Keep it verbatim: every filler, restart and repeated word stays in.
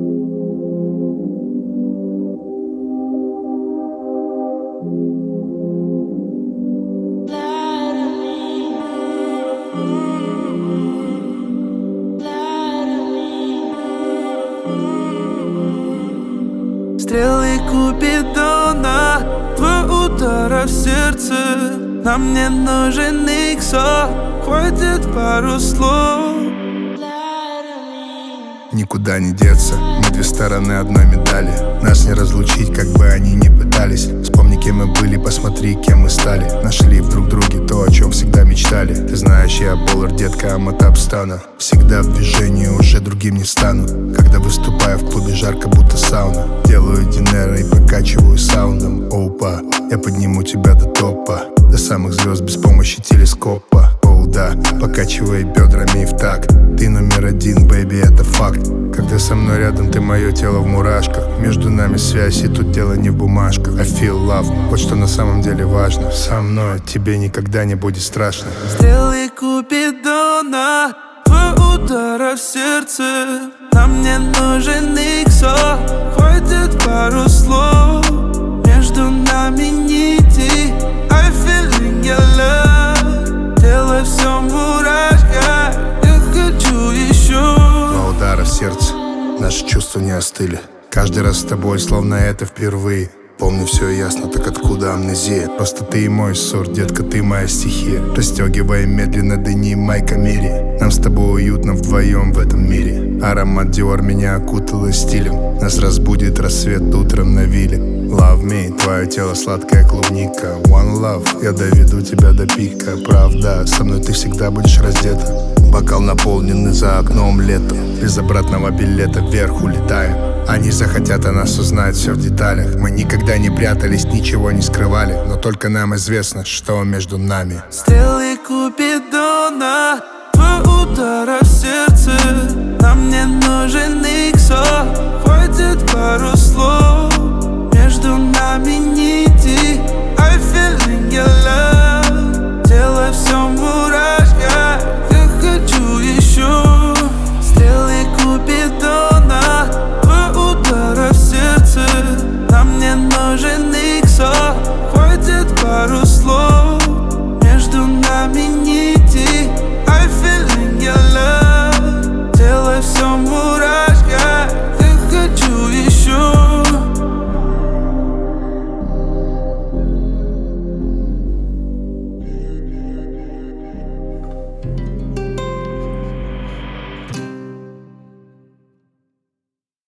Стрелы Купидона, два удара в сердце. Нам не нужен никто, хватит пару слов. Никуда не деться, мы две стороны одной медали. Нас не разлучить, как бы они ни пытались. Вспомни, кем мы были, посмотри, кем мы стали. Нашли в друг друге то, о чем всегда мечтали. Ты знаешь, я Боллар, детка, Аматап стану. Всегда в движении, уже другим не стану. Когда выступаю в клубе, жарко, будто сауна. Делаю динера и прокачиваю саундом. Опа, я подниму тебя до топа, до самых звезд без помощи телескопа. Оу да, покачивай бедрами в такт. Ты номер один, бэйби, это факт. Когда со мной рядом, ты мое тело в мурашках. Между нами связь, и тут дело не в бумажках. I feel love, вот что на самом деле важно. Со мной тебе никогда не будет страшно. Стрелы Купидона, два удара в сердце. Нам не нужен никто, хватит пару слов. Между нами нити, I feeling your love. Тело все в мурашках, я хочу еще. Два удара в сердце, наши чувства не остыли. Каждый раз с тобой, словно это впервые. Помню все ясно, так откуда амнезия? Просто ты и мой ссор, детка, ты моя стихия. Расстегивая медленно дыни Майка Мири. Нам с тобой уютно вдвоем в этом мире. Аромат Диор меня окутало стилем. Нас разбудит рассвет утром на вилле. Love me, твое тело сладкая клубника. One love, я доведу тебя до пика. Правда, со мной ты всегда будешь раздета. Бокал наполненный, за окном лето. Без обратного билета вверх улетаем. Они захотят о нас узнать все в деталях. Мы никогда не прятались, ничего не скрывали. Но только нам известно, что между нами. Стрелы Купидона, два удара в